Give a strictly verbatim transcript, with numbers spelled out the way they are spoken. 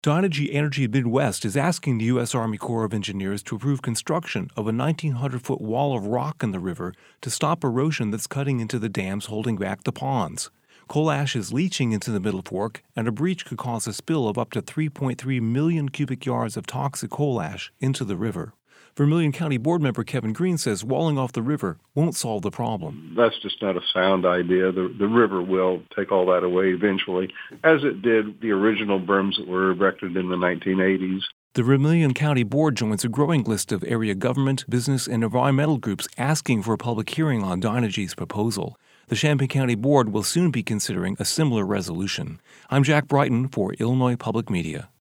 Dynegy Energy Midwest is asking the U S. Army Corps of Engineers to approve construction of a nineteen hundred foot wall of rock in the river to stop erosion that's cutting into the dams holding back the ponds. Coal ash is leaching into the Middle Fork, and a breach could cause a spill of up to three point three million cubic yards of toxic coal ash into the river. Vermilion County Board member Kevin Green says walling off the river won't solve the problem. That's just not a sound idea. The, the river will take all that away eventually, as it did the original berms that were erected in the nineteen eighties. The Vermilion County Board joins a growing list of area government, business, and environmental groups asking for a public hearing on Dynegy's proposal. The Champaign County Board will soon be considering a similar resolution. I'm Jack Brighton for Illinois Public Media.